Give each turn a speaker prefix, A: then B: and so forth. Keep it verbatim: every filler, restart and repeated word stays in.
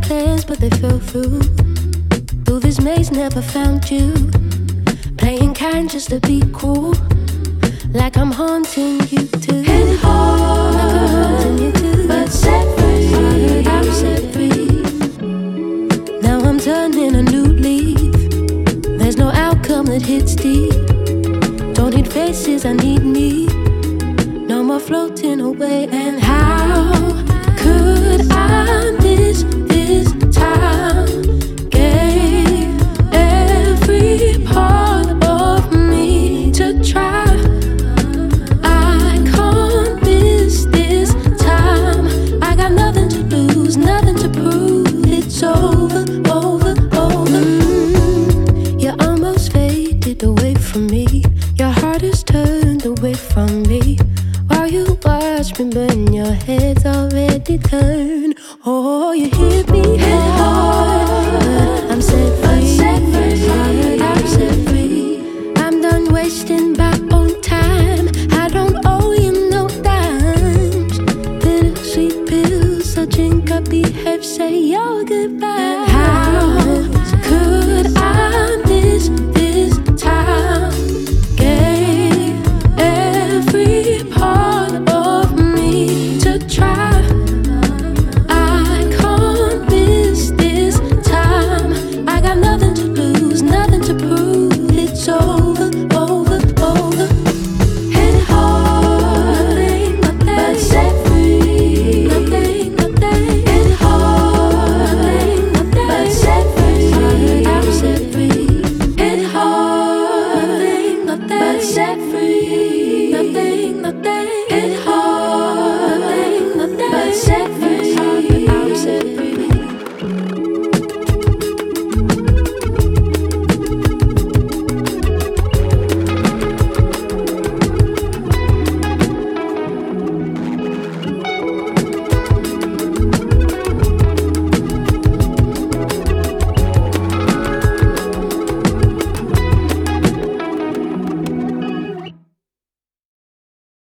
A: plans, but they fell through. Through this maze, never found you. Playing kind just to be cool. Like I'm haunting you too.
B: Hit hard,
A: like I'm haunting you too.
B: But set free,
A: I'm set free. Now I'm turning a new leaf. There's no outcome that hits deep. Don't need faces, I need me. No more floating away. And how could I miss this time? Gave every part of me to try. I can't miss this time. I got nothing to lose, nothing to prove. It's over, over, over. Mm, you almost faded away from me. Your heart is turned away from me. While you watch me burn, your head's already turned. Oh, you hit me hard, but I'm set free. I'm set free. I'm done wasting by